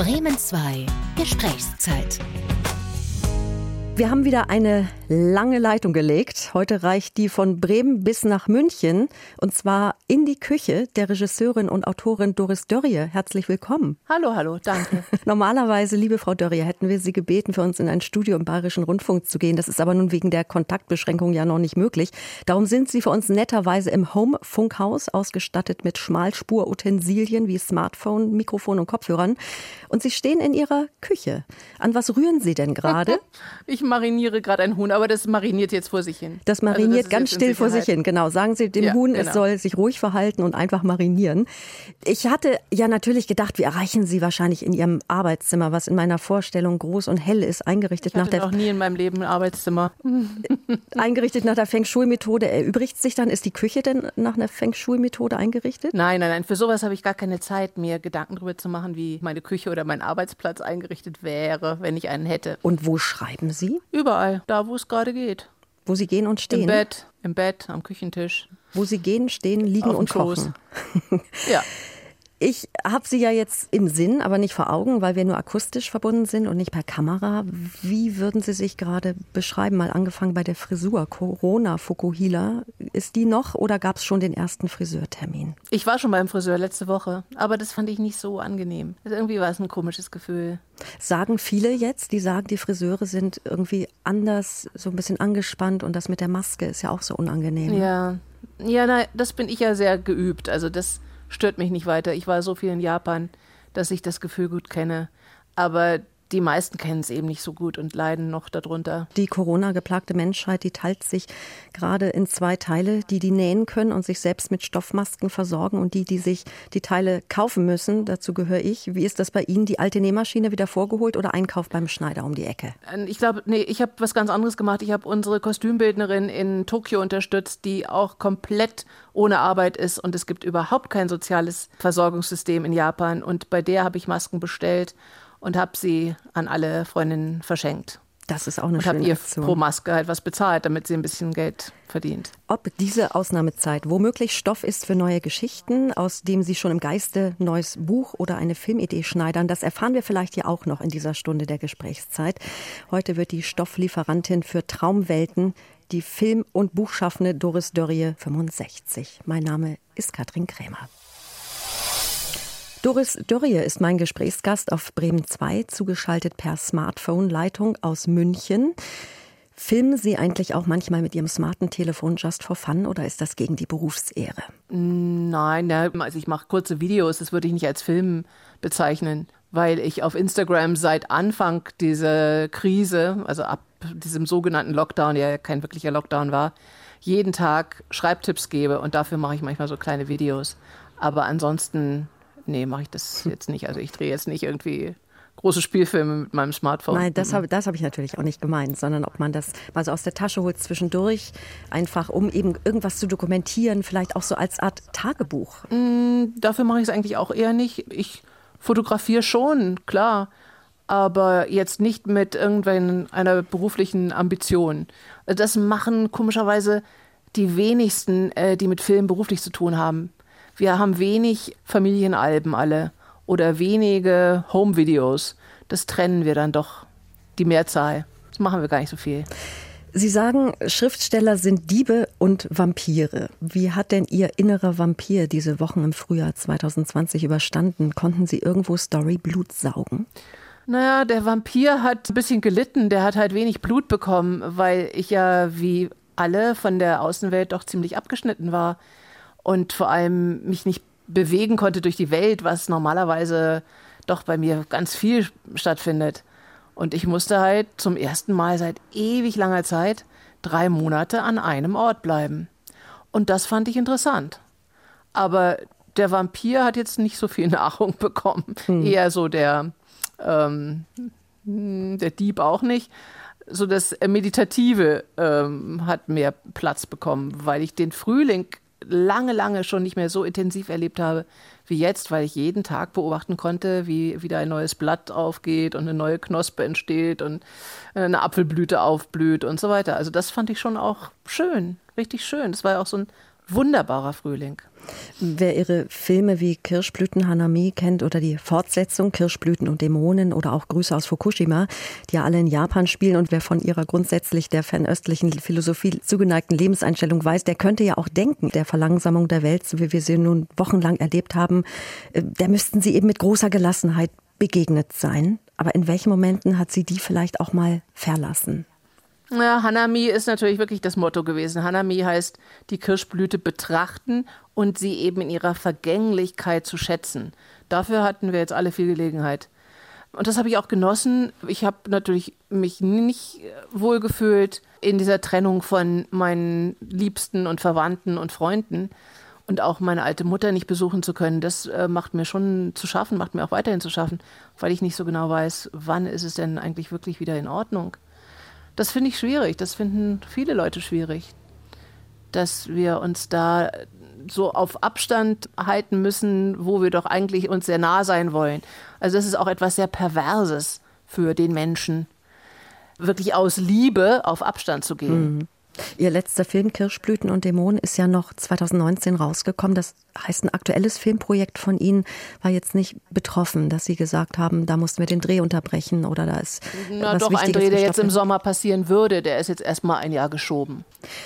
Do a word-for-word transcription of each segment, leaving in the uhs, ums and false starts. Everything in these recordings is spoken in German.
Bremen zwei Gesprächszeit. Wir haben wieder eine lange Leitung gelegt. Heute reicht die von Bremen bis nach München. Und zwar in die Küche der Regisseurin und Autorin Doris Dörrie. Herzlich willkommen. Hallo, hallo, danke. Normalerweise, liebe Frau Dörrie, hätten wir Sie gebeten, für uns in ein Studio im Bayerischen Rundfunk zu gehen. Das ist aber nun wegen der Kontaktbeschränkung ja noch nicht möglich. Darum sind Sie für uns netterweise im Home-Funkhaus, ausgestattet mit Schmalspur-Utensilien wie Smartphone, Mikrofon und Kopfhörern. Und Sie stehen in Ihrer Küche. An was rühren Sie denn gerade? Ich mariniere gerade ein Huhn, aber das mariniert jetzt vor sich hin. Das mariniert also das ganz still vor sich hin, genau. Sagen Sie dem ja, Huhn, genau. Es soll sich ruhig verhalten und einfach marinieren. Ich hatte ja natürlich gedacht, wir erreichen Sie wahrscheinlich in Ihrem Arbeitszimmer, was in meiner Vorstellung groß und hell ist, eingerichtet ich hatte nach der noch nie in meinem Leben ein Arbeitszimmer. eingerichtet nach der Feng Shui-Methode. Erübrigt sich dann, ist die Küche denn nach einer Feng Shui-Methode eingerichtet? Nein, nein, nein. Für sowas habe ich gar keine Zeit, mir Gedanken darüber zu machen, wie meine Küche oder mein Arbeitsplatz eingerichtet wäre, wenn ich einen hätte. Und wo schreiben Sie? Überall, da wo es gerade geht. Wo Sie gehen und stehen? Im Bett, im Bett, am Küchentisch. Wo Sie gehen, stehen, liegen Auf dem und kochen. Ja. Ich habe Sie ja jetzt im Sinn, aber nicht vor Augen, weil wir nur akustisch verbunden sind und nicht per Kamera. Wie würden Sie sich gerade beschreiben? Mal angefangen bei der Frisur. Corona Fukuhila. Ist die noch oder gab es schon den ersten Friseurtermin? Ich war schon beim Friseur letzte Woche, aber das fand ich nicht so angenehm. Also irgendwie war es ein komisches Gefühl. Sagen viele jetzt, die sagen, die Friseure sind irgendwie anders, so ein bisschen angespannt und das mit der Maske ist ja auch so unangenehm. Ja, ja, na, das bin ich ja sehr geübt. Also das stört mich nicht weiter. Ich war so viel in Japan, dass ich das Gefühl gut kenne. Aber die meisten kennen es eben nicht so gut und leiden noch darunter. Die Corona-geplagte Menschheit, die teilt sich gerade in zwei Teile, die die nähen können und sich selbst mit Stoffmasken versorgen und die, die sich die Teile kaufen müssen. Dazu gehöre ich. Wie ist das bei Ihnen? Die alte Nähmaschine wieder vorgeholt oder Einkauf beim Schneider um die Ecke? Ich glaube, nee, ich habe was ganz anderes gemacht. Ich habe unsere Kostümbildnerin in Tokio unterstützt, die auch komplett ohne Arbeit ist und es gibt überhaupt kein soziales Versorgungssystem in Japan und bei der habe ich Masken bestellt und habe sie an alle Freundinnen verschenkt. Das ist auch eine und schöne habe ihr Aktion. Pro Maske halt was bezahlt, damit sie ein bisschen Geld verdient. Ob diese Ausnahmezeit womöglich Stoff ist für neue Geschichten, aus dem Sie schon im Geiste neues Buch oder eine Filmidee schneidern, das erfahren wir vielleicht ja auch noch in dieser Stunde der Gesprächszeit. Heute wird die Stofflieferantin für Traumwelten, die Film- und Buchschaffende Doris Dörrie, fünfundsechzig. Mein Name ist Katrin Krämer. Doris Dörrie ist mein Gesprächsgast auf Bremen zwei, zugeschaltet per Smartphone-Leitung aus München. Filmen Sie eigentlich auch manchmal mit Ihrem smarten Telefon just for fun oder ist das gegen die Berufsehre? Nein, ne, also ich mache kurze Videos, das würde ich nicht als Film bezeichnen, weil ich auf Instagram seit Anfang dieser Krise, also ab diesem sogenannten Lockdown, der ja kein wirklicher Lockdown war, jeden Tag Schreibtipps gebe und dafür mache ich manchmal so kleine Videos. Aber ansonsten, nee, mache ich das jetzt nicht. Also ich drehe jetzt nicht irgendwie große Spielfilme mit meinem Smartphone. Nein, das habe das hab ich natürlich auch nicht gemeint, sondern ob man das mal so aus der Tasche holt zwischendurch, einfach um eben irgendwas zu dokumentieren, vielleicht auch so als Art Tagebuch. Mm, dafür mache ich es eigentlich auch eher nicht. Ich fotografiere schon, klar, aber jetzt nicht mit irgendeiner beruflichen Ambition. Das machen komischerweise die wenigsten, die mit Film beruflich zu tun haben. Wir haben wenig Familienalben alle oder wenige Home-Videos. Das trennen wir dann doch, die Mehrzahl. Das machen wir gar nicht so viel. Sie sagen, Schriftsteller sind Diebe und Vampire. Wie hat denn Ihr innerer Vampir diese Wochen im Frühjahr zwanzig zwanzig überstanden? Konnten Sie irgendwo Storyblut saugen? Naja, der Vampir hat ein bisschen gelitten. Der hat halt wenig Blut bekommen, weil ich ja wie alle von der Außenwelt doch ziemlich abgeschnitten war. Und vor allem mich nicht bewegen konnte durch die Welt, was normalerweise doch bei mir ganz viel stattfindet. Und ich musste halt zum ersten Mal seit ewig langer Zeit drei Monate an einem Ort bleiben. Und das fand ich interessant. Aber der Vampir hat jetzt nicht so viel Nahrung bekommen. Hm. Eher so der, ähm, der Dieb auch nicht. So das Meditative ähm, hat mehr Platz bekommen, weil ich den Frühling lange, lange schon nicht mehr so intensiv erlebt habe wie jetzt, weil ich jeden Tag beobachten konnte, wie wieder ein neues Blatt aufgeht und eine neue Knospe entsteht und eine Apfelblüte aufblüht und so weiter. Also das fand ich schon auch schön, richtig schön. Das war ja auch so ein wunderbarer Frühling. Wer ihre Filme wie Kirschblüten Hanami kennt oder die Fortsetzung Kirschblüten und Dämonen oder auch Grüße aus Fukushima, die ja alle in Japan spielen, und wer von ihrer grundsätzlich der fernöstlichen Philosophie zugeneigten Lebenseinstellung weiß, der könnte ja auch denken, der Verlangsamung der Welt, so wie wir sie nun wochenlang erlebt haben, der müssten sie eben mit großer Gelassenheit begegnet sein. Aber in welchen Momenten hat sie die vielleicht auch mal verlassen? Ja, Hanami ist natürlich wirklich das Motto gewesen. Hanami heißt, die Kirschblüte betrachten und sie eben in ihrer Vergänglichkeit zu schätzen. Dafür hatten wir jetzt alle viel Gelegenheit. Und das habe ich auch genossen. Ich habe natürlich mich nicht wohlgefühlt in dieser Trennung von meinen Liebsten und Verwandten und Freunden. Und auch meine alte Mutter nicht besuchen zu können, das äh, macht mir schon zu schaffen, macht mir auch weiterhin zu schaffen, weil ich nicht so genau weiß, wann ist es denn eigentlich wirklich wieder in Ordnung. Das finde ich schwierig, das finden viele Leute schwierig, dass wir uns da so auf Abstand halten müssen, wo wir doch eigentlich uns sehr nah sein wollen. Also das ist auch etwas sehr Perverses für den Menschen, wirklich aus Liebe auf Abstand zu gehen. Mhm. Ihr letzter Film Kirschblüten und Dämonen ist ja noch zwanzig neunzehn rausgekommen. Das heißt, ein aktuelles Filmprojekt von Ihnen war jetzt nicht betroffen, dass Sie gesagt haben, da mussten wir den Dreh unterbrechen oder da ist Na was doch, Wichtiges ein Dreh, der gestoppt. jetzt im Sommer passieren würde, der ist jetzt erstmal ein Jahr geschoben.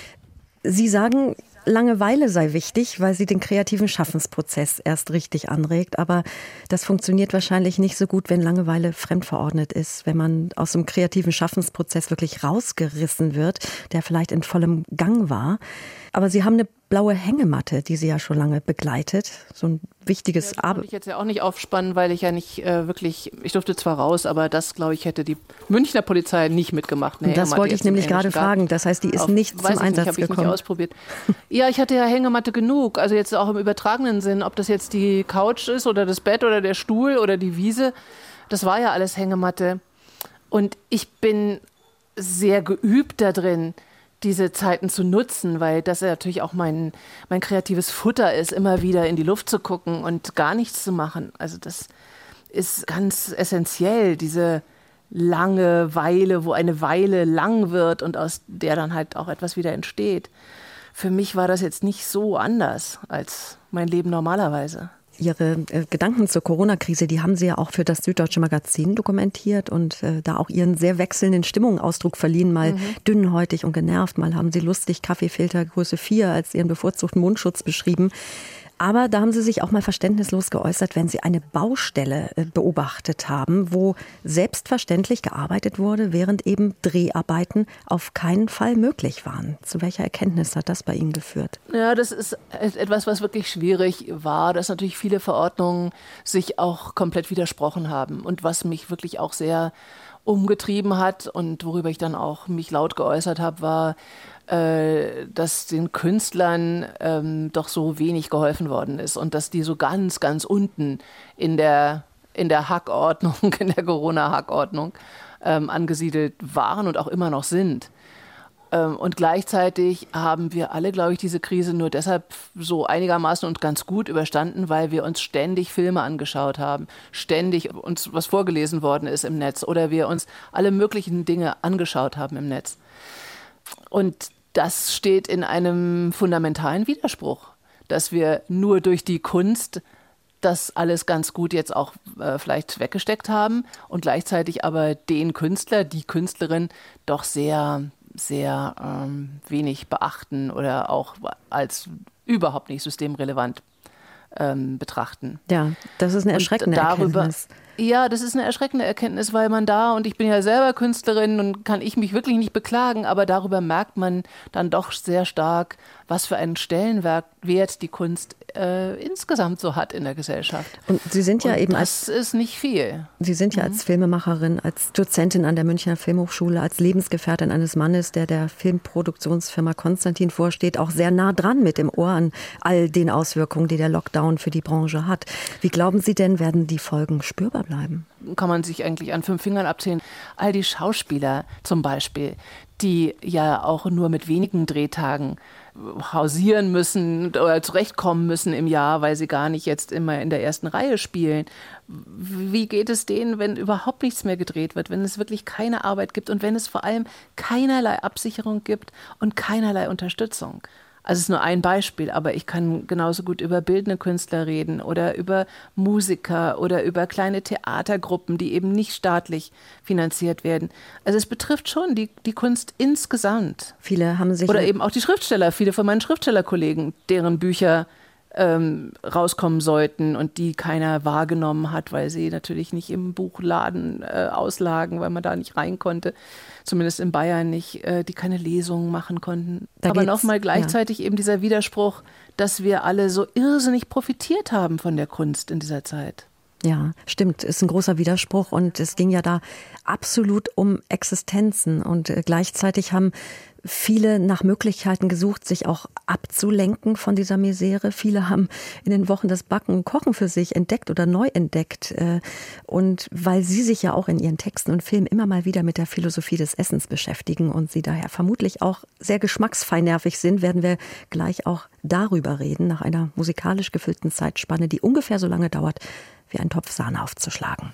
Sie sagen, Langeweile sei wichtig, weil sie den kreativen Schaffensprozess erst richtig anregt. Aber das funktioniert wahrscheinlich nicht so gut, wenn Langeweile fremdverordnet ist, wenn man aus dem kreativen Schaffensprozess wirklich rausgerissen wird, der vielleicht in vollem Gang war. Aber Sie haben eine blaue Hängematte, die Sie ja schon lange begleitet. So ein wichtiges Ja, Arbeit. das konnte ich jetzt ja auch nicht aufspannen, weil ich ja nicht äh, wirklich, ich durfte zwar raus, aber das, glaube ich, hätte die Münchner Polizei nicht mitgemacht. Und das wollte ich nämlich gerade fragen. Das heißt, die ist Auf, nicht zum weiß ich Einsatz nicht, habe ich gekommen. nicht ausprobiert. Ja, ich hatte ja Hängematte genug. Also jetzt auch im übertragenen Sinn, ob das jetzt die Couch ist oder das Bett oder der Stuhl oder die Wiese. Das war ja alles Hängematte. Und ich bin sehr geübt da drin, diese Zeiten zu nutzen, weil das ja natürlich auch mein, mein kreatives Futter ist, immer wieder in die Luft zu gucken und gar nichts zu machen. Also das ist ganz essentiell, diese Langeweile, wo eine Weile lang wird und aus der dann halt auch etwas wieder entsteht. Für mich war das jetzt nicht so anders als mein Leben normalerweise. Ihre äh, Gedanken zur Corona-Krise, die haben Sie ja auch für das Süddeutsche Magazin dokumentiert und äh, da auch Ihren sehr wechselnden Stimmungen Ausdruck verliehen. Mal mhm. dünnhäutig und genervt, mal haben Sie lustig Kaffeefilter Größe vier als Ihren bevorzugten Mundschutz beschrieben. Aber da haben Sie sich auch mal verständnislos geäußert, wenn Sie eine Baustelle äh, beobachtet haben, wo selbstverständlich gearbeitet wurde, während eben Dreharbeiten auf keinen Fall möglich waren. Zu welcher Erkenntnis hat das bei Ihnen geführt? Ja, das ist etwas, was wirklich schwierig war, dass natürlich viele Verordnungen sich auch komplett widersprochen haben und was mich wirklich auch sehr umgetrieben hat und worüber ich dann auch mich laut geäußert habe, war, äh, dass den Künstlern ähm, doch so wenig geholfen worden ist und dass die so ganz, ganz unten in der, in der Hackordnung, in der Corona-Hackordnung ähm, angesiedelt waren und auch immer noch sind. Ähm, und gleichzeitig haben wir alle, glaube ich, diese Krise nur deshalb so einigermaßen und ganz gut überstanden, weil wir uns ständig Filme angeschaut haben, ständig uns was vorgelesen worden ist im Netz oder wir uns alle möglichen Dinge angeschaut haben im Netz. Und das steht in einem fundamentalen Widerspruch, dass wir nur durch die Kunst das alles ganz gut jetzt auch äh, vielleicht weggesteckt haben und gleichzeitig aber den Künstler, die Künstlerin doch sehr, sehr ähm, wenig beachten oder auch als überhaupt nicht systemrelevant ähm, betrachten. Ja, das ist eine erschreckende und darüber, Erkenntnis. Ja, das ist eine erschreckende Erkenntnis, weil man da, und ich bin ja selber Künstlerin und kann ich mich wirklich nicht beklagen, aber darüber merkt man dann doch sehr stark, was für einen Stellenwert die Kunst äh, insgesamt so hat in der Gesellschaft. Und Sie sind ja und eben das als, ist nicht viel. Sie sind ja mhm. als Filmemacherin, als Dozentin an der Münchner Filmhochschule, als Lebensgefährtin eines Mannes, der der Filmproduktionsfirma Konstantin vorsteht, auch sehr nah dran mit dem Ohr an all den Auswirkungen, die der Lockdown für die Branche hat. Wie glauben Sie denn, werden die Folgen spürbar bleiben? Kann man sich eigentlich an fünf Fingern abzählen. All die Schauspieler zum Beispiel, die ja auch nur mit wenigen Drehtagen hausieren müssen oder zurechtkommen müssen im Jahr, weil sie gar nicht jetzt immer in der ersten Reihe spielen. Wie geht es denen, wenn überhaupt nichts mehr gedreht wird, wenn es wirklich keine Arbeit gibt und wenn es vor allem keinerlei Absicherung gibt und keinerlei Unterstützung? Also es ist nur ein Beispiel, aber ich kann genauso gut über bildende Künstler reden oder über Musiker oder über kleine Theatergruppen, die eben nicht staatlich finanziert werden. Also es betrifft schon die, die Kunst insgesamt. Viele haben sich... Oder eben auch die Schriftsteller, viele von meinen Schriftstellerkollegen, deren Bücher ähm, rauskommen sollten und die keiner wahrgenommen hat, weil sie natürlich nicht im Buchladen äh, auslagen, weil man da nicht rein konnte. Zumindest in Bayern nicht, äh, die keine Lesungen machen konnten. Da Aber nochmal gleichzeitig ja. eben dieser Widerspruch, dass wir alle so irrsinnig profitiert haben von der Kunst in dieser Zeit. Ja, stimmt, ist ein großer Widerspruch und es ging ja da absolut um Existenzen und äh, gleichzeitig haben viele nach Möglichkeiten gesucht, sich auch abzulenken von dieser Misere. Viele haben in den Wochen das Backen und Kochen für sich entdeckt oder neu entdeckt. Und weil sie sich ja auch in ihren Texten und Filmen immer mal wieder mit der Philosophie des Essens beschäftigen und sie daher vermutlich auch sehr geschmacksfeinnervig sind, werden wir gleich auch darüber reden, nach einer musikalisch gefüllten Zeitspanne, die ungefähr so lange dauert, wie ein Topf Sahne aufzuschlagen.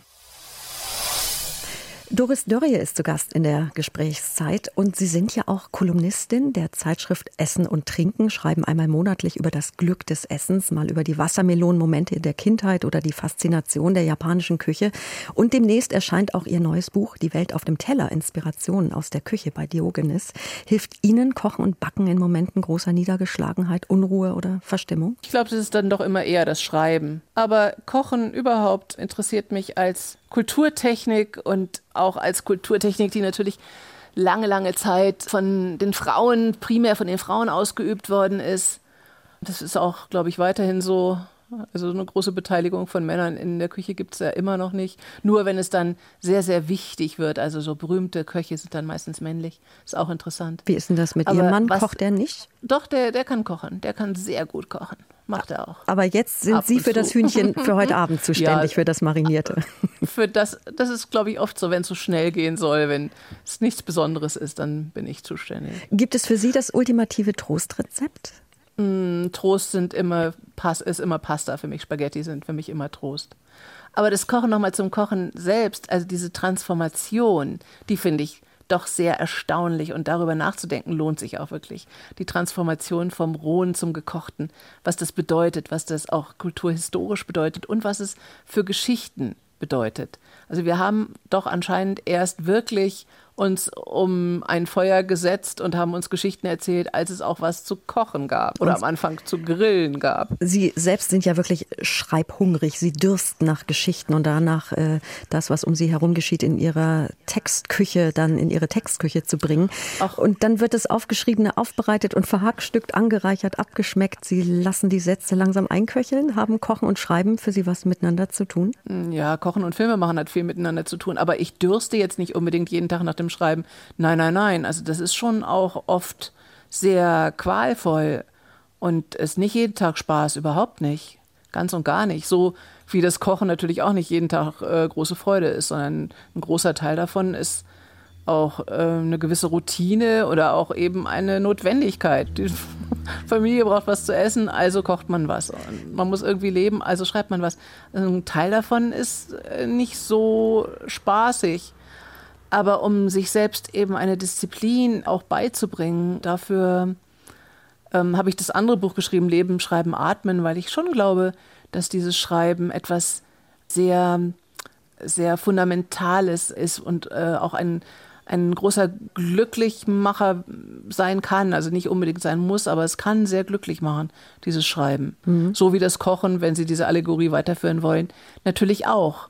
Doris Dörrie ist zu Gast in der Gesprächszeit und Sie sind ja auch Kolumnistin der Zeitschrift Essen und Trinken, schreiben einmal monatlich über das Glück des Essens, mal über die Wassermelonenmomente der Kindheit oder die Faszination der japanischen Küche. Und demnächst erscheint auch Ihr neues Buch Die Welt auf dem Teller, Inspirationen aus der Küche bei Diogenes. Hilft Ihnen Kochen und Backen in Momenten großer Niedergeschlagenheit, Unruhe oder Verstimmung? Ich glaube, das ist dann doch immer eher das Schreiben. Aber Kochen überhaupt interessiert mich als Kulturtechnik und auch als Kulturtechnik, die natürlich lange, lange Zeit von den Frauen, primär von den Frauen ausgeübt worden ist. Das ist auch, glaube ich, weiterhin so. Also eine große Beteiligung von Männern in der Küche gibt es ja immer noch nicht. Nur wenn es dann sehr, sehr wichtig wird. Also so berühmte Köche sind dann meistens männlich. Ist auch interessant. Wie ist denn das mit Aber Ihrem Mann? Was, kocht der nicht? Doch, der, der kann kochen. Der kann sehr gut kochen. Macht er auch. Aber jetzt sind Ab Sie für das Hühnchen für heute Abend zuständig, ja, für das Marinierte. Für das, das ist, glaube ich, oft so, wenn es so schnell gehen soll. Wenn es nichts Besonderes ist, dann bin ich zuständig. Gibt es für Sie das ultimative Trostrezept? Mm, Trost sind immer, ist immer Pasta für mich. Spaghetti sind für mich immer Trost. Aber das Kochen nochmal zum Kochen selbst, also diese Transformation, die finde ich doch sehr erstaunlich und darüber nachzudenken lohnt sich auch wirklich. Die Transformation vom Rohen zum Gekochten, was das bedeutet, was das auch kulturhistorisch bedeutet und was es für Geschichten bedeutet. Also wir haben doch anscheinend erst wirklich uns um ein Feuer gesetzt und haben uns Geschichten erzählt, als es auch was zu kochen gab oder am Anfang zu grillen gab. Sie selbst sind ja wirklich schreibhungrig. Sie dürsten nach Geschichten und danach äh, das, was um Sie herum geschieht, in Ihrer Textküche, dann in Ihre Textküche zu bringen. Ach. Und dann wird das Aufgeschriebene aufbereitet und verhackstückt, angereichert, abgeschmeckt. Sie lassen die Sätze langsam einköcheln. Haben Kochen und Schreiben für Sie was miteinander zu tun? Ja, Kochen und Filme machen hat viel miteinander zu tun. Aber ich dürste jetzt nicht unbedingt jeden Tag nach dem Schreiben. Nein, nein, nein. Also das ist schon auch oft sehr qualvoll und ist nicht jeden Tag Spaß, überhaupt nicht. Ganz und gar nicht. So wie das Kochen natürlich auch nicht jeden Tag äh, große Freude ist, sondern ein großer Teil davon ist auch äh, eine gewisse Routine oder auch eben eine Notwendigkeit. Die Familie braucht was zu essen, also kocht man was. Und man muss irgendwie leben, also schreibt man was. Also ein Teil davon ist äh, nicht so spaßig. Aber um sich selbst eben eine Disziplin auch beizubringen, dafür ähm, habe ich das andere Buch geschrieben, Leben, Schreiben, Atmen, weil ich schon glaube, dass dieses Schreiben etwas sehr, sehr Fundamentales ist und äh, auch ein, ein großer Glücklichmacher sein kann. Also nicht unbedingt sein muss, aber es kann sehr glücklich machen, dieses Schreiben. Mhm. So wie das Kochen, wenn Sie diese Allegorie weiterführen wollen, natürlich auch.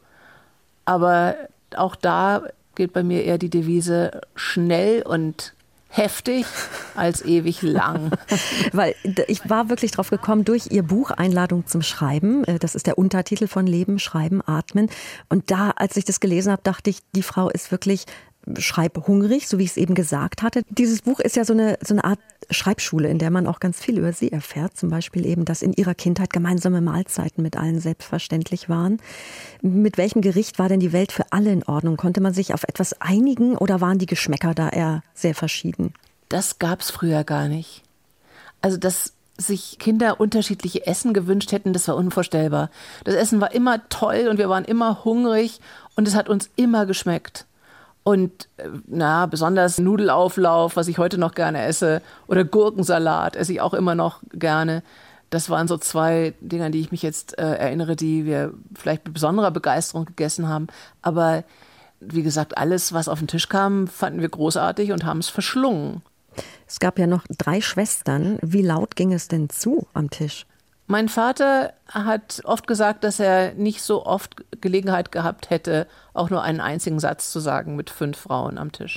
Aber auch da gilt bei mir eher die Devise schnell und heftig als ewig lang. Weil ich war wirklich drauf gekommen durch Ihr Buch Einladung zum Schreiben. Das ist der Untertitel von Leben, Schreiben, Atmen. Und da, als ich das gelesen habe, dachte ich, die Frau ist wirklich schreibhungrig, so wie ich es eben gesagt hatte. Dieses Buch ist ja so eine, so eine Art Schreibschule, in der man auch ganz viel über sie erfährt. Zum Beispiel eben, dass in ihrer Kindheit gemeinsame Mahlzeiten mit allen selbstverständlich waren. Mit welchem Gericht war denn die Welt für alle in Ordnung? Konnte man sich auf etwas einigen oder waren die Geschmäcker da eher sehr verschieden? Das gab's früher gar nicht. Also dass sich Kinder unterschiedliche Essen gewünscht hätten, das war unvorstellbar. Das Essen war immer toll und wir waren immer hungrig und es hat uns immer geschmeckt. Und na, besonders Nudelauflauf, was ich heute noch gerne esse, oder Gurkensalat esse ich auch immer noch gerne. Das waren so zwei Dinge, an die ich mich jetzt äh, erinnere, die wir vielleicht mit besonderer Begeisterung gegessen haben. Aber wie gesagt, alles, was auf den Tisch kam, fanden wir großartig und haben es verschlungen. Es gab ja noch drei Schwestern. Wie laut ging es denn zu am Tisch? Mein Vater hat oft gesagt, dass er nicht so oft Gelegenheit gehabt hätte, auch nur einen einzigen Satz zu sagen mit fünf Frauen am Tisch.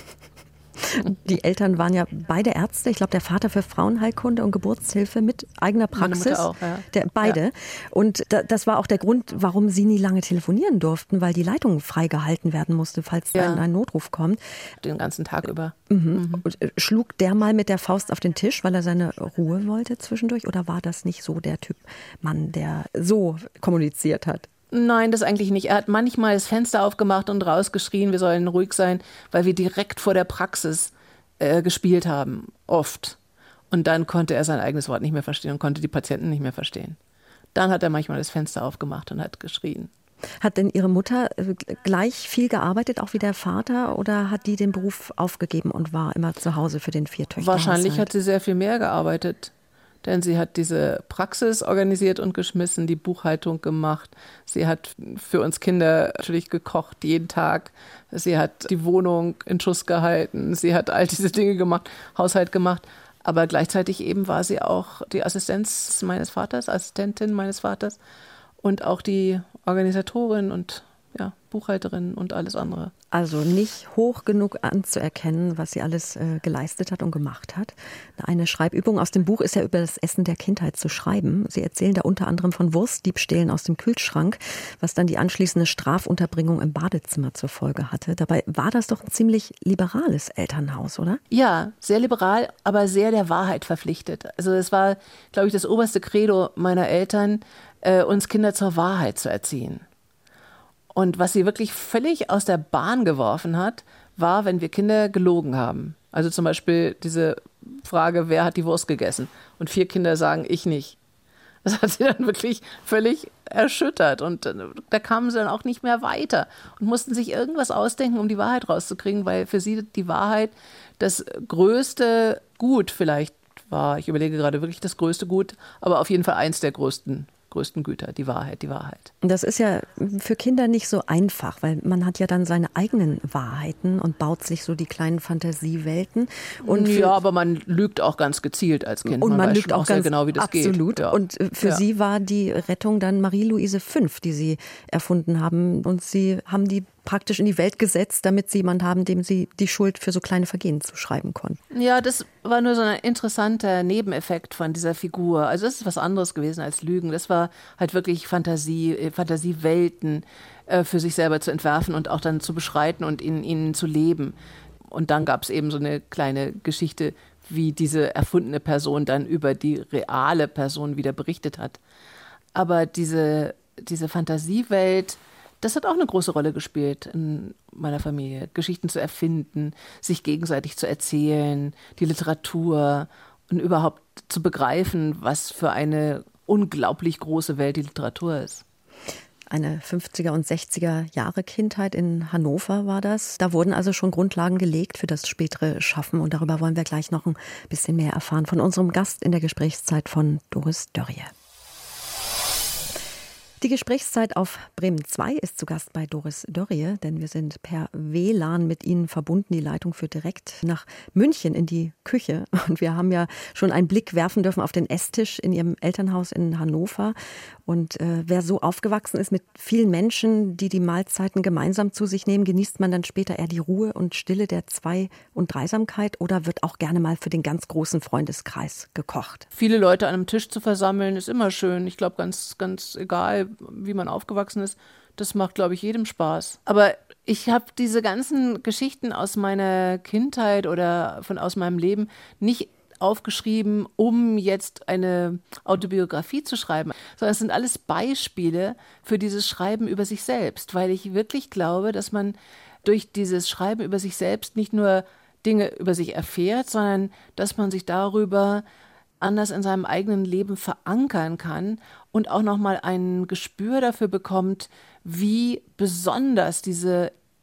Die Eltern waren ja beide Ärzte. Ich glaube, der Vater für Frauenheilkunde und Geburtshilfe mit eigener Praxis. Meine Mutter auch, ja. Der, beide. Ja. Und da, das war auch der Grund, warum sie nie lange telefonieren durften, weil die Leitung freigehalten werden musste, falls ja. ein, ein Notruf kommt. Den ganzen Tag über. Mhm. Mhm. Und schlug der mal mit der Faust auf den Tisch, weil er seine Ruhe wollte zwischendurch? Oder war das nicht so der Typ Mann, der so kommuniziert hat? Nein, das eigentlich nicht. Er hat manchmal das Fenster aufgemacht und rausgeschrien, wir sollen ruhig sein, weil wir direkt vor der Praxis äh, gespielt haben, oft. Und dann konnte er sein eigenes Wort nicht mehr verstehen und konnte die Patienten nicht mehr verstehen. Dann hat er manchmal das Fenster aufgemacht und hat geschrien. Hat denn Ihre Mutter gleich viel gearbeitet, auch wie der Vater, oder hat die den Beruf aufgegeben und war immer zu Hause für den Viertöchter? Wahrscheinlich hat sie sehr viel mehr gearbeitet. Denn sie hat diese Praxis organisiert und geschmissen, die Buchhaltung gemacht. Sie hat für uns Kinder natürlich gekocht, jeden Tag. Sie hat die Wohnung in Schuss gehalten. Sie hat all diese Dinge gemacht, Haushalt gemacht. Aber gleichzeitig eben war sie auch die Assistenz meines Vaters, Assistentin meines Vaters und auch die Organisatorin und ja, Buchhalterin und alles andere. Also nicht hoch genug anzuerkennen, was sie alles äh, geleistet hat und gemacht hat. Eine Schreibübung aus dem Buch ist ja über das Essen der Kindheit zu schreiben. Sie erzählen da unter anderem von Wurstdiebstählen aus dem Kühlschrank, was dann die anschließende Strafunterbringung im Badezimmer zur Folge hatte. Dabei war das doch ein ziemlich liberales Elternhaus, oder? Ja, sehr liberal, aber sehr der Wahrheit verpflichtet. Also es war, glaube ich, das oberste Credo meiner Eltern, äh, uns Kinder zur Wahrheit zu erziehen. Und was sie wirklich völlig aus der Bahn geworfen hat, war, wenn wir Kinder gelogen haben. Also zum Beispiel diese Frage, wer hat die Wurst gegessen? Und vier Kinder sagen, ich nicht. Das hat sie dann wirklich völlig erschüttert. Und da kamen sie dann auch nicht mehr weiter und mussten sich irgendwas ausdenken, um die Wahrheit rauszukriegen, weil für sie die Wahrheit das größte Gut vielleicht war. Ich überlege gerade wirklich das größte Gut, aber auf jeden Fall eins der größten größten Güter, die Wahrheit, die Wahrheit. Das ist ja für Kinder nicht so einfach, weil man hat ja dann seine eigenen Wahrheiten und baut sich so die kleinen Fantasiewelten. Und ja, aber man lügt auch ganz gezielt als Kind. Und man, man weiß lügt auch, auch sehr ganz genau, wie das absolut. geht. Absolut. Ja. Und für ja. sie war die Rettung dann Marie-Louise fünf, die sie erfunden haben. Und sie haben die praktisch in die Welt gesetzt, damit sie jemanden haben, dem sie die Schuld für so kleine Vergehen zuschreiben konnten. Ja, das war nur so ein interessanter Nebeneffekt von dieser Figur. Also das ist was anderes gewesen als Lügen. Das war halt wirklich Fantasie, Fantasiewelten äh, für sich selber zu entwerfen und auch dann zu beschreiten und in ihnen zu leben. Und dann gab es eben so eine kleine Geschichte, wie diese erfundene Person dann über die reale Person wieder berichtet hat. Aber diese, diese Fantasiewelt, das hat auch eine große Rolle gespielt in meiner Familie. Geschichten zu erfinden, sich gegenseitig zu erzählen, die Literatur und überhaupt zu begreifen, was für eine unglaublich große Welt die Literatur ist. Eine fünfziger und sechziger Jahre Kindheit in Hannover war das. Da wurden also schon Grundlagen gelegt für das spätere Schaffen. Und darüber wollen wir gleich noch ein bisschen mehr erfahren von unserem Gast in der Gesprächszeit, von Doris Dörrie. Die Gesprächszeit auf Bremen zwei ist zu Gast bei Doris Dörrie, denn wir sind per W L A N mit Ihnen verbunden. Die Leitung führt direkt nach München in die Küche. Und wir haben ja schon einen Blick werfen dürfen auf den Esstisch in Ihrem Elternhaus in Hannover. Und äh, wer so aufgewachsen ist mit vielen Menschen, die die Mahlzeiten gemeinsam zu sich nehmen, genießt man dann später eher die Ruhe und Stille der Zwei- und Dreisamkeit oder wird auch gerne mal für den ganz großen Freundeskreis gekocht? Viele Leute an einem Tisch zu versammeln, ist immer schön. Ich glaube, ganz, ganz egal, wie man aufgewachsen ist, das macht, glaube ich, jedem Spaß. Aber ich habe diese ganzen Geschichten aus meiner Kindheit oder von aus meinem Leben nicht aufgeschrieben, um jetzt eine Autobiografie zu schreiben, sondern es sind alles Beispiele für dieses Schreiben über sich selbst, weil ich wirklich glaube, dass man durch dieses Schreiben über sich selbst nicht nur Dinge über sich erfährt, sondern dass man sich darüber anders in seinem eigenen Leben verankern kann und auch nochmal ein Gespür dafür bekommt, wie besonders diese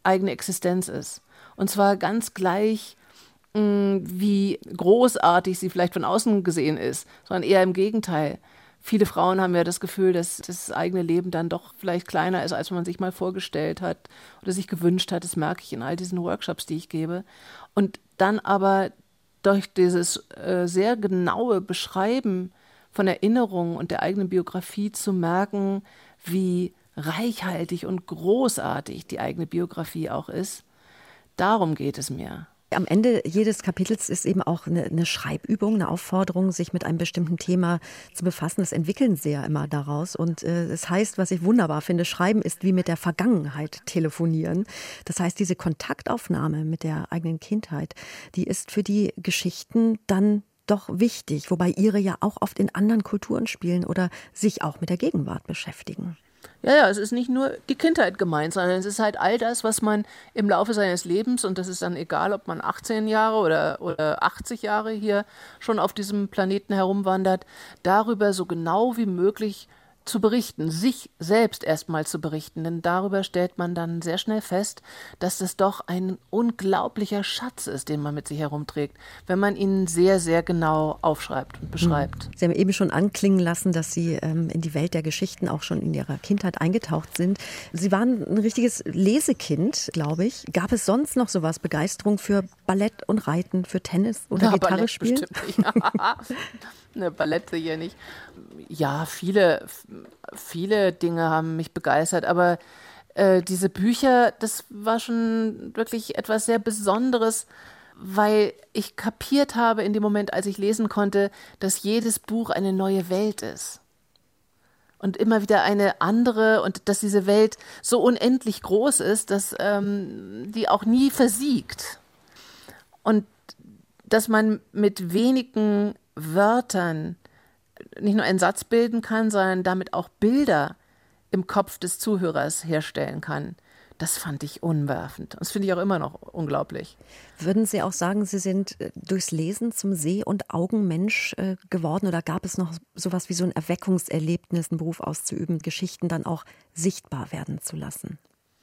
eigene Existenz ist. Und zwar ganz gleich, mh, wie großartig sie vielleicht von außen gesehen ist, sondern eher im Gegenteil. Viele Frauen haben ja das Gefühl, dass das eigene Leben dann doch vielleicht kleiner ist, als man sich mal vorgestellt hat oder sich gewünscht hat. Das merke ich in all diesen Workshops, die ich gebe. Und dann aber durch dieses äh, sehr genaue Beschreiben von Erinnerungen und der eigenen Biografie zu merken, wie reichhaltig und großartig die eigene Biografie auch ist. Darum geht es mir. Am Ende jedes Kapitels ist eben auch eine, eine Schreibübung, eine Aufforderung, sich mit einem bestimmten Thema zu befassen. Das entwickeln sie ja immer daraus. Und es äh, das heißt, was ich wunderbar finde, Schreiben ist wie mit der Vergangenheit telefonieren. Das heißt, diese Kontaktaufnahme mit der eigenen Kindheit, die ist für die Geschichten dann doch wichtig. Wobei ihre ja auch oft in anderen Kulturen spielen oder sich auch mit der Gegenwart beschäftigen. Ja, ja, es ist nicht nur die Kindheit gemeint, sondern es ist halt all das, was man im Laufe seines Lebens, und das ist dann egal, ob man achtzehn Jahre oder, oder achtzig Jahre hier schon auf diesem Planeten herumwandert, darüber so genau wie möglich zu berichten, sich selbst erstmal zu berichten. Denn darüber stellt man dann sehr schnell fest, dass das doch ein unglaublicher Schatz ist, den man mit sich herumträgt, wenn man ihn sehr, sehr genau aufschreibt und beschreibt. Sie haben eben schon anklingen lassen, dass Sie ähm, in die Welt der Geschichten auch schon in Ihrer Kindheit eingetaucht sind. Sie waren ein richtiges Lesekind, glaube ich. Gab es sonst noch sowas? Begeisterung für Ballett und Reiten, für Tennis oder ja, Gitarre Ballett spielen? Bestimmt nicht. Eine Ballette hier nicht. Ja, viele, viele Dinge haben mich begeistert, aber äh, diese Bücher, das war schon wirklich etwas sehr Besonderes, weil ich kapiert habe in dem Moment, als ich lesen konnte, dass jedes Buch eine neue Welt ist. Und immer wieder eine andere und dass diese Welt so unendlich groß ist, dass ähm, die auch nie versiegt. Und dass man mit wenigen Wörtern nicht nur einen Satz bilden kann, sondern damit auch Bilder im Kopf des Zuhörers herstellen kann. Das fand ich umwerfend. Das finde ich auch immer noch unglaublich. Würden Sie auch sagen, Sie sind durchs Lesen zum Seh- und Augenmensch äh, geworden? Oder gab es noch sowas wie so ein Erweckungserlebnis, einen Beruf auszuüben, Geschichten dann auch sichtbar werden zu lassen?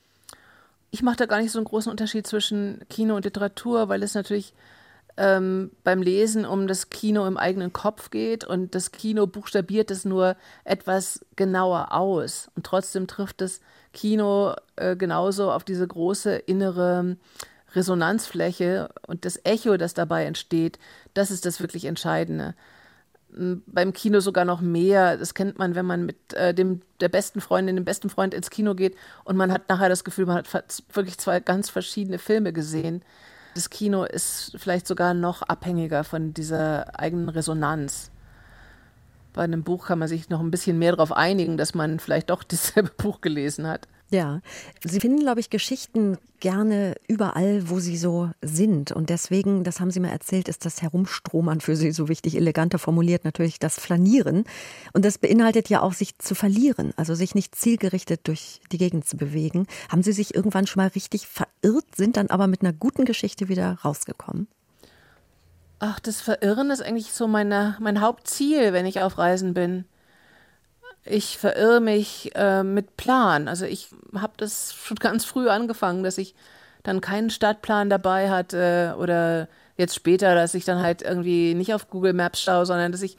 Ich mache da gar nicht so einen großen Unterschied zwischen Kino und Literatur, weil es natürlich ähm, beim Lesen um das Kino im eigenen Kopf geht und das Kino buchstabiert es nur etwas genauer aus. Und trotzdem trifft das Kino äh, genauso auf diese große innere Resonanzfläche und das Echo, das dabei entsteht, das ist das wirklich Entscheidende. Beim Kino sogar noch mehr. Das kennt man, wenn man mit äh, dem, der besten Freundin, dem besten Freund ins Kino geht und man hat nachher das Gefühl, man hat wirklich zwei ganz verschiedene Filme gesehen. Das Kino ist vielleicht sogar noch abhängiger von dieser eigenen Resonanz. Bei einem Buch kann man sich noch ein bisschen mehr darauf einigen, dass man vielleicht doch dasselbe Buch gelesen hat. Ja, Sie finden, glaube ich, Geschichten gerne überall, wo sie so sind. Und deswegen, das haben Sie mir erzählt, ist das Herumstromern für Sie so wichtig, eleganter formuliert natürlich das Flanieren. Und das beinhaltet ja auch, sich zu verlieren, also sich nicht zielgerichtet durch die Gegend zu bewegen. Haben Sie sich irgendwann schon mal richtig verirrt, sind dann aber mit einer guten Geschichte wieder rausgekommen? Ach, das Verirren ist eigentlich so meine, mein Hauptziel, wenn ich auf Reisen bin. Ich verirre mich äh, mit Plan. Also ich habe das schon ganz früh angefangen, dass ich dann keinen Stadtplan dabei hatte oder jetzt später, dass ich dann halt irgendwie nicht auf Google Maps schaue, sondern dass ich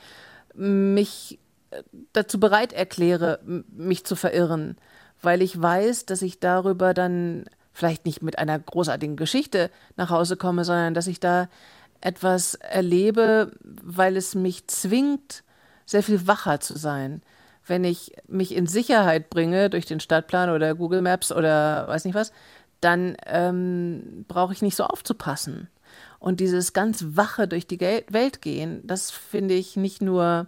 mich dazu bereit erkläre, mich zu verirren, weil ich weiß, dass ich darüber dann vielleicht nicht mit einer großartigen Geschichte nach Hause komme, sondern dass ich da etwas erlebe, weil es mich zwingt, sehr viel wacher zu sein. Wenn ich mich in Sicherheit bringe durch den Stadtplan oder Google Maps oder weiß nicht was, dann ähm, brauche ich nicht so aufzupassen. Und dieses ganz wache durch die Welt gehen, das finde ich nicht nur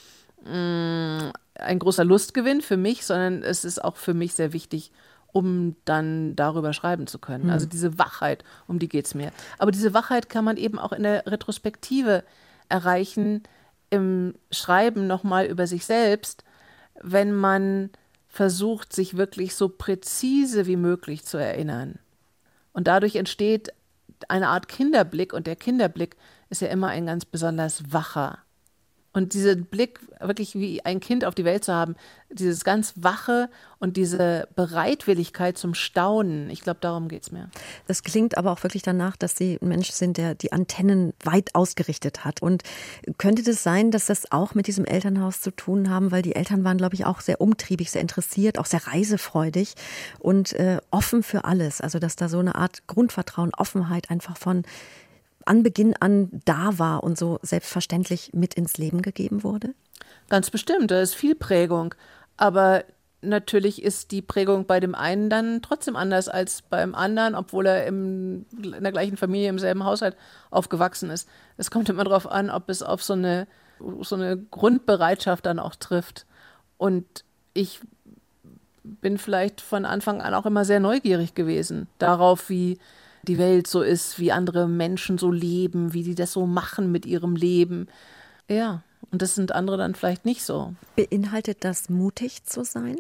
mh, ein großer Lustgewinn für mich, sondern es ist auch für mich sehr wichtig, um dann darüber schreiben zu können. Mhm. Also diese Wachheit, um die geht es mir. Aber diese Wachheit kann man eben auch in der Retrospektive erreichen, im Schreiben nochmal über sich selbst, wenn man versucht, sich wirklich so präzise wie möglich zu erinnern. Und dadurch entsteht eine Art Kinderblick und der Kinderblick ist ja immer ein ganz besonders wacher. Und diesen Blick, wirklich wie ein Kind auf die Welt zu haben, dieses ganz Wache und diese Bereitwilligkeit zum Staunen, ich glaube, darum geht es mir. Das klingt aber auch wirklich danach, dass Sie ein Mensch sind, der die Antennen weit ausgerichtet hat. Und könnte das sein, dass das auch mit diesem Elternhaus zu tun haben? Weil die Eltern waren, glaube ich, auch sehr umtriebig, sehr interessiert, auch sehr reisefreudig und äh, offen für alles. Also dass da so eine Art Grundvertrauen, Offenheit einfach von an Beginn an da war und so selbstverständlich mit ins Leben gegeben wurde? Ganz bestimmt, da ist viel Prägung. Aber natürlich ist die Prägung bei dem einen dann trotzdem anders als beim anderen, obwohl er im, in der gleichen Familie, im selben Haushalt aufgewachsen ist. Es kommt immer darauf an, ob es auf so eine, so eine Grundbereitschaft dann auch trifft. Und ich bin vielleicht von Anfang an auch immer sehr neugierig gewesen darauf, wie die Welt so ist, wie andere Menschen so leben, wie die das so machen mit ihrem Leben. Ja, und das sind andere dann vielleicht nicht so. Beinhaltet das, mutig zu sein?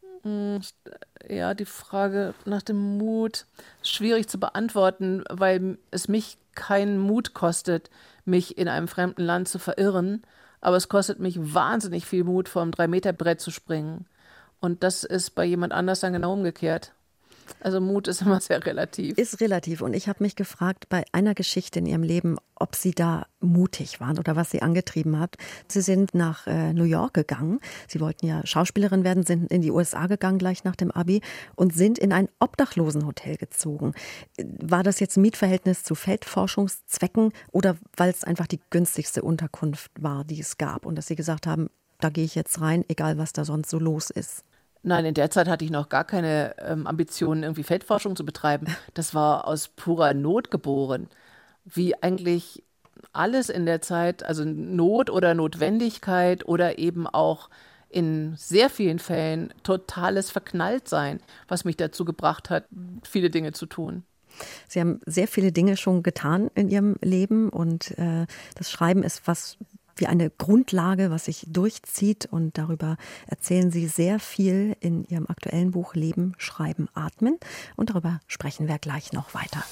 Ja, die Frage nach dem Mut ist schwierig zu beantworten, weil es mich keinen Mut kostet, mich in einem fremden Land zu verirren. Aber es kostet mich wahnsinnig viel Mut, vom drei-Meter-Brett zu springen. Und das ist bei jemand anders dann genau umgekehrt. Also Mut ist immer sehr relativ. Ist relativ. Und ich habe mich gefragt, bei einer Geschichte in Ihrem Leben, ob Sie da mutig waren oder was Sie angetrieben hat. Sie sind nach äh, New York gegangen. Sie wollten ja Schauspielerin werden, sind in die U S A gegangen gleich nach dem Abi und sind in ein Obdachlosenhotel gezogen. War das jetzt ein Mietverhältnis zu Feldforschungszwecken oder weil es einfach die günstigste Unterkunft war, die es gab und dass Sie gesagt haben, da gehe ich jetzt rein, egal was da sonst so los ist? Nein, in der Zeit hatte ich noch gar keine ähm, Ambitionen, irgendwie Feldforschung zu betreiben. Das war aus purer Not geboren. Wie eigentlich alles in der Zeit, also Not oder Notwendigkeit oder eben auch in sehr vielen Fällen totales Verknalltsein, was mich dazu gebracht hat, viele Dinge zu tun. Sie haben sehr viele Dinge schon getan in Ihrem Leben und äh, das Schreiben ist was wie eine Grundlage, was sich durchzieht, und darüber erzählen Sie sehr viel in Ihrem aktuellen Buch Leben, Schreiben, Atmen, und darüber sprechen wir gleich noch weiter.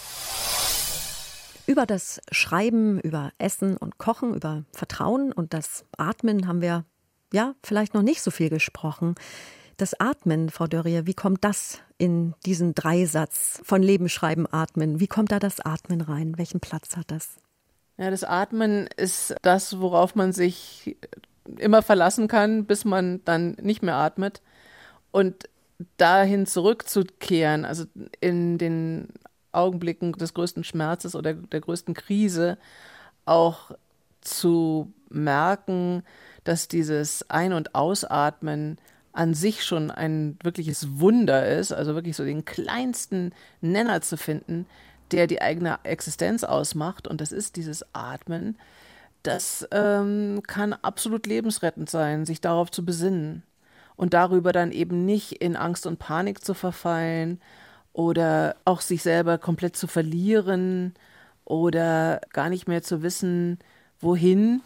Über das Schreiben, über Essen und Kochen, über Vertrauen und das Atmen haben wir ja vielleicht noch nicht so viel gesprochen. Das Atmen, Frau Dörrier, wie kommt das in diesen Dreisatz von Leben, Schreiben, Atmen? Wie kommt da das Atmen rein? Welchen Platz hat das? Ja, das Atmen ist das, worauf man sich immer verlassen kann, bis man dann nicht mehr atmet. Und dahin zurückzukehren, also in den Augenblicken des größten Schmerzes oder der größten Krise, auch zu merken, dass dieses Ein- und Ausatmen an sich schon ein wirkliches Wunder ist, also wirklich so den kleinsten Nenner zu finden, der die eigene Existenz ausmacht, und das ist dieses Atmen, das ähm, kann absolut lebensrettend sein, sich darauf zu besinnen und darüber dann eben nicht in Angst und Panik zu verfallen oder auch sich selber komplett zu verlieren oder gar nicht mehr zu wissen, wohin.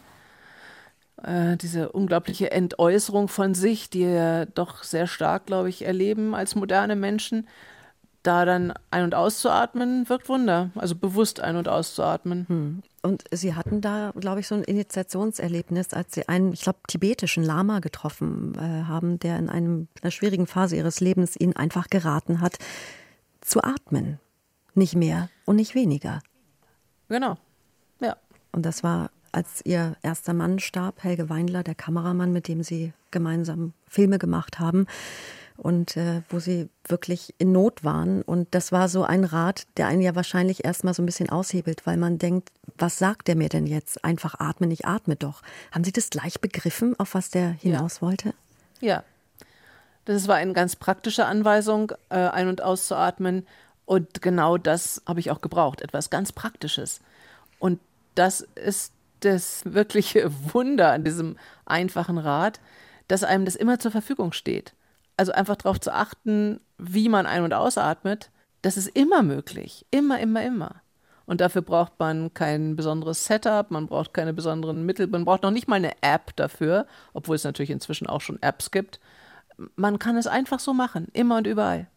Äh, diese unglaubliche Entäußerung von sich, die wir doch sehr stark, glaube ich, erleben als moderne Menschen, da dann ein- und auszuatmen, wirkt Wunder. Also bewusst ein- und auszuatmen. Hm. Und Sie hatten da, glaube ich, so ein Initiationserlebnis, als Sie einen, ich glaube, tibetischen Lama getroffen äh, haben, der in einem, einer schwierigen Phase Ihres Lebens Ihnen einfach geraten hat, zu atmen. Nicht mehr und nicht weniger. Genau, ja. Und das war, als Ihr erster Mann starb, Helge Weindler, der Kameramann, mit dem Sie gemeinsam Filme gemacht haben. Und äh, wo Sie wirklich in Not waren. Und das war so ein Rat, der einen ja wahrscheinlich erstmal so ein bisschen aushebelt, weil man denkt, was sagt der mir denn jetzt? Einfach atmen, ich atme doch. Haben Sie das gleich begriffen, auf was der hinaus ja. wollte? Ja, das war eine ganz praktische Anweisung, äh, ein- und auszuatmen. Und genau das habe ich auch gebraucht, etwas ganz Praktisches. Und das ist das wirkliche Wunder an diesem einfachen Rat, dass einem das immer zur Verfügung steht. Also einfach darauf zu achten, wie man ein- und ausatmet, das ist immer möglich. Immer, immer, immer. Und dafür braucht man kein besonderes Setup, man braucht keine besonderen Mittel, man braucht noch nicht mal eine App dafür, obwohl es natürlich inzwischen auch schon Apps gibt. Man kann es einfach so machen, immer und überall.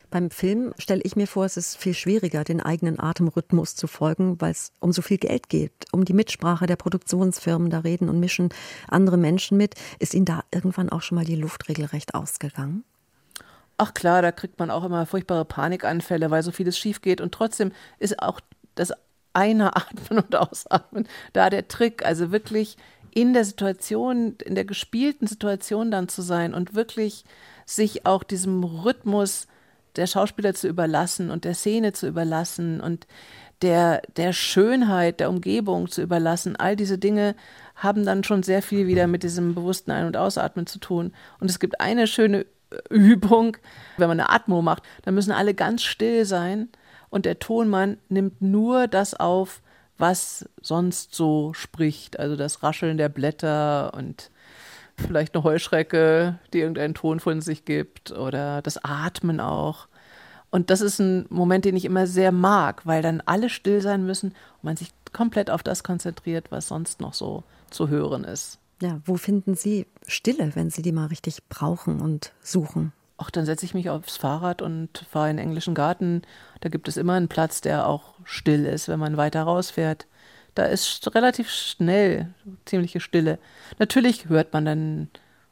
Beim Film stelle ich mir vor, es ist viel schwieriger, den eigenen Atemrhythmus zu folgen, weil es um so viel Geld geht, um die Mitsprache der Produktionsfirmen. Da reden und mischen andere Menschen mit. Ist Ihnen da irgendwann auch schon mal die Luft regelrecht ausgegangen? Ach klar, da kriegt man auch immer furchtbare Panikanfälle, weil so vieles schief geht. Und trotzdem ist auch das Einatmen und Ausatmen da der Trick. Also wirklich in der Situation, in der gespielten Situation dann zu sein und wirklich sich auch diesem Rhythmus der Schauspieler zu überlassen und der Szene zu überlassen und der, der Schönheit der Umgebung zu überlassen. All diese Dinge haben dann schon sehr viel wieder mit diesem bewussten Ein- und Ausatmen zu tun. Und es gibt eine schöne Übung, wenn man eine Atmo macht, dann müssen alle ganz still sein und der Tonmann nimmt nur das auf, was sonst so spricht. Also das Rascheln der Blätter und vielleicht eine Heuschrecke, die irgendeinen Ton von sich gibt oder das Atmen auch. Und das ist ein Moment, den ich immer sehr mag, weil dann alle still sein müssen und man sich komplett auf das konzentriert, was sonst noch so zu hören ist. Ja, wo finden Sie Stille, wenn Sie die mal richtig brauchen und suchen? Ach, dann setze ich mich aufs Fahrrad und fahre in den englischen Garten. Da gibt es immer einen Platz, der auch still ist, wenn man weiter rausfährt. Da ist relativ schnell ziemliche Stille. Natürlich hört man dann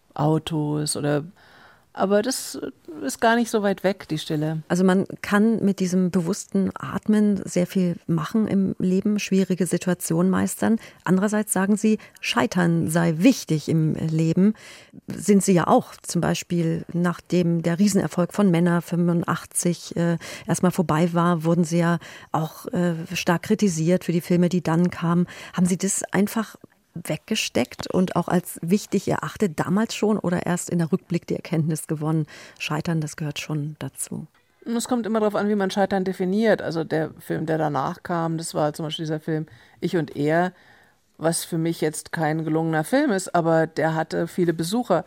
Autos oder, aber das ist gar nicht so weit weg, die Stille. Also man kann mit diesem bewussten Atmen sehr viel machen im Leben, schwierige Situationen meistern. Andererseits sagen Sie, Scheitern sei wichtig im Leben. Sind Sie ja auch, zum Beispiel nachdem der Riesenerfolg von Männer fünfundachtzig äh, erstmal vorbei war, wurden Sie ja auch äh, stark kritisiert für die Filme, die dann kamen. Haben Sie das einfach weggesteckt und auch als wichtig erachtet, damals schon oder erst in der Rückblick die Erkenntnis gewonnen, Scheitern, das gehört schon dazu? Es kommt immer darauf an, wie man Scheitern definiert. Also der Film, der danach kam, das war zum Beispiel dieser Film Ich und Er, was für mich jetzt kein gelungener Film ist, aber der hatte viele Besucher.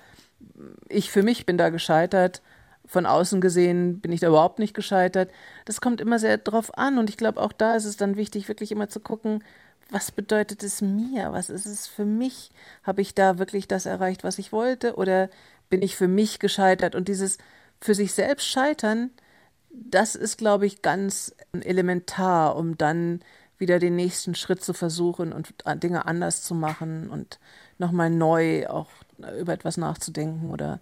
Ich für mich bin da gescheitert. Von außen gesehen bin ich da überhaupt nicht gescheitert. Das kommt immer sehr drauf an und ich glaube, auch da ist es dann wichtig, wirklich immer zu gucken, was bedeutet es mir? Was ist es für mich? Habe ich da wirklich das erreicht, was ich wollte? Oder bin ich für mich gescheitert? Und dieses für sich selbst scheitern, das ist, glaube ich, ganz elementar, um dann wieder den nächsten Schritt zu versuchen und Dinge anders zu machen und nochmal neu auch über etwas nachzudenken oder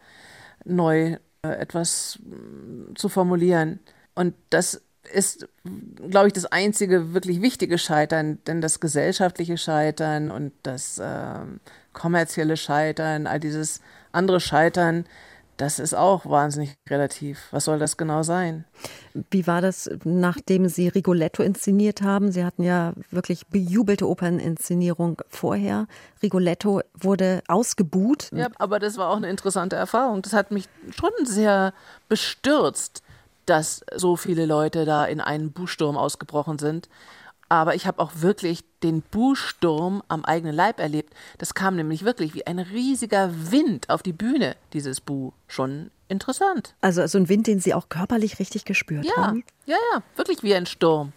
neu etwas zu formulieren. Und das ist, glaube ich, das einzige wirklich wichtige Scheitern, denn das gesellschaftliche Scheitern und das äh, kommerzielle Scheitern, all dieses andere Scheitern, das ist auch wahnsinnig relativ. Was soll das genau sein? Wie war das, nachdem Sie Rigoletto inszeniert haben? Sie hatten ja wirklich bejubelte Operninszenierung vorher. Rigoletto wurde ausgebuht. Ja, aber das war auch eine interessante Erfahrung. Das hat mich schon sehr bestürzt, dass so viele Leute da in einen Buhsturm ausgebrochen sind. Aber ich habe auch wirklich den Buhsturm am eigenen Leib erlebt. Das kam nämlich wirklich wie ein riesiger Wind auf die Bühne, dieses Buh. Schon interessant. Also so ein Wind, den Sie auch körperlich richtig gespürt ja, haben? Ja, ja, wirklich wie ein Sturm.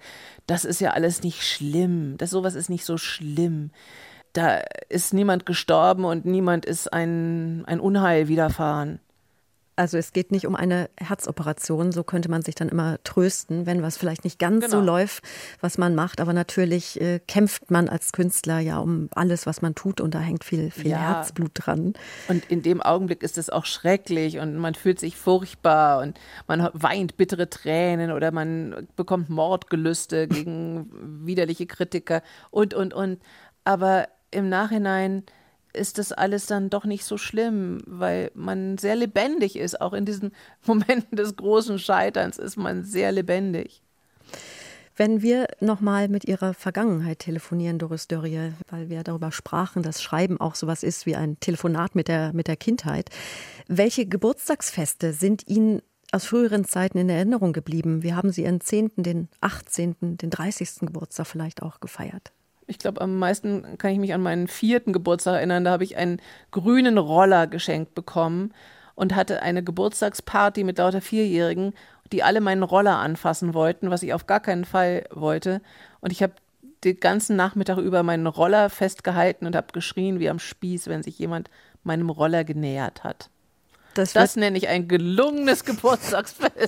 Das ist ja alles nicht schlimm. Das, sowas ist nicht so schlimm. Da ist niemand gestorben und niemand ist ein, ein Unheil widerfahren. Also es geht nicht um eine Herzoperation, so könnte man sich dann immer trösten, wenn was vielleicht nicht ganz genau. so läuft, was man macht. Aber natürlich äh, kämpft man als Künstler ja um alles, was man tut und da hängt viel, viel ja. Herzblut dran. Und in dem Augenblick ist es auch schrecklich und man fühlt sich furchtbar und man weint bittere Tränen oder man bekommt Mordgelüste gegen widerliche Kritiker und, und, und. Aber im Nachhinein ist das alles dann doch nicht so schlimm, weil man sehr lebendig ist. Auch in diesen Momenten des großen Scheiterns ist man sehr lebendig. Wenn wir nochmal mit Ihrer Vergangenheit telefonieren, Doris Dörrie, weil wir darüber sprachen, dass Schreiben auch sowas ist wie ein Telefonat mit der, mit der Kindheit. Welche Geburtstagsfeste sind Ihnen aus früheren Zeiten in Erinnerung geblieben? Wie haben Sie Ihren zehnten, den achtzehnten, den dreißigsten Geburtstag vielleicht auch gefeiert? Ich glaube, am meisten kann ich mich an meinen vierten Geburtstag erinnern. Da habe ich einen grünen Roller geschenkt bekommen und hatte eine Geburtstagsparty mit lauter Vierjährigen, die alle meinen Roller anfassen wollten, was ich auf gar keinen Fall wollte. Und ich habe den ganzen Nachmittag über meinen Roller festgehalten und habe geschrien wie am Spieß, wenn sich jemand meinem Roller genähert hat. Das, das nenne ich ein gelungenes Geburtstagsfest.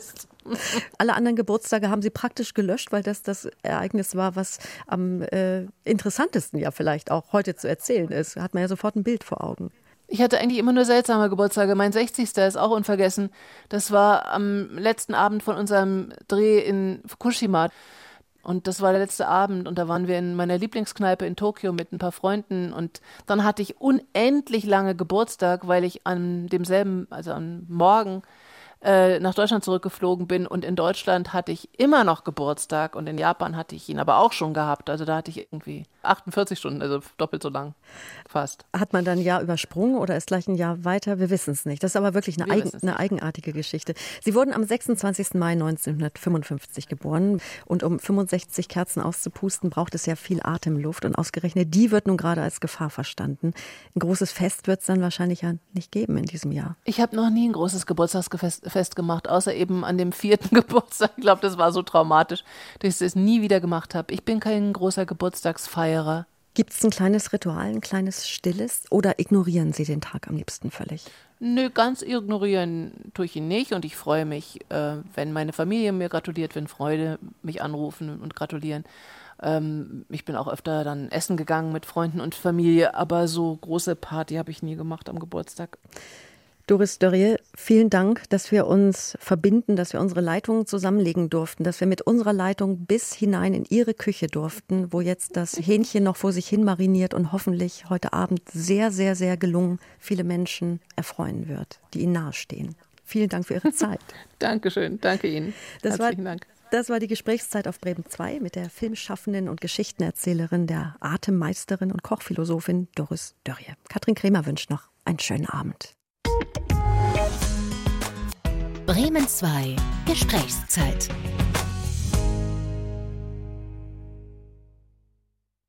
Alle anderen Geburtstage haben Sie praktisch gelöscht, weil das das Ereignis war, was am äh, interessantesten ja vielleicht auch heute zu erzählen ist. Da hat man ja sofort ein Bild vor Augen. Ich hatte eigentlich immer nur seltsame Geburtstage. Mein sechzigster ist auch unvergessen. Das war am letzten Abend von unserem Dreh in Fukushima. Und das war der letzte Abend und da waren wir in meiner Lieblingskneipe in Tokio mit ein paar Freunden und dann hatte ich unendlich lange Geburtstag, weil ich an demselben, also am Morgen äh, nach Deutschland zurückgeflogen bin und in Deutschland hatte ich immer noch Geburtstag und in Japan hatte ich ihn aber auch schon gehabt. Also da hatte ich irgendwie achtundvierzig Stunden, also doppelt so lang fast. Hat man dann ein Jahr übersprungen oder ist gleich ein Jahr weiter? Wir wissen es nicht. Das ist aber wirklich eine, eigen, eine eigenartige Geschichte. Sie wurden am sechsundzwanzigsten Mai neunzehnhundertfünfundfünfzig geboren und um fünfundsechzig Kerzen auszupusten, braucht es ja viel Atemluft und ausgerechnet die wird nun gerade als Gefahr verstanden. Ein großes Fest wird es dann wahrscheinlich ja nicht geben in diesem Jahr. Ich habe noch nie ein großes Geburtstagsfest Fest gemacht, außer eben an dem vierten Geburtstag. Ich glaube, das war so traumatisch, dass ich es nie wieder gemacht habe. Ich bin kein großer Geburtstagsfeierer. Gibt es ein kleines Ritual, ein kleines Stilles oder ignorieren Sie den Tag am liebsten völlig? Nö, ganz ignorieren tue ich ihn nicht und ich freue mich, äh, wenn meine Familie mir gratuliert, wenn Freunde mich anrufen und gratulieren. Ähm, ich bin auch öfter dann essen gegangen mit Freunden und Familie, aber so große Party habe ich nie gemacht am Geburtstag. Doris Dörrier, vielen Dank, dass wir uns verbinden, dass wir unsere Leitungen zusammenlegen durften, dass wir mit unserer Leitung bis hinein in Ihre Küche durften, wo jetzt das Hähnchen noch vor sich hin mariniert und hoffentlich heute Abend sehr, sehr, sehr gelungen viele Menschen erfreuen wird, die Ihnen nahestehen. Vielen Dank für Ihre Zeit. Dankeschön, danke Ihnen. Das Herzlichen war, Dank. Das war die Gesprächszeit auf Bremen zwei mit der Filmschaffenden und Geschichtenerzählerin, der Atemmeisterin und Kochphilosophin Doris Dörrier. Katrin Kremer wünscht noch einen schönen Abend. Bremen zwei Gesprächszeit.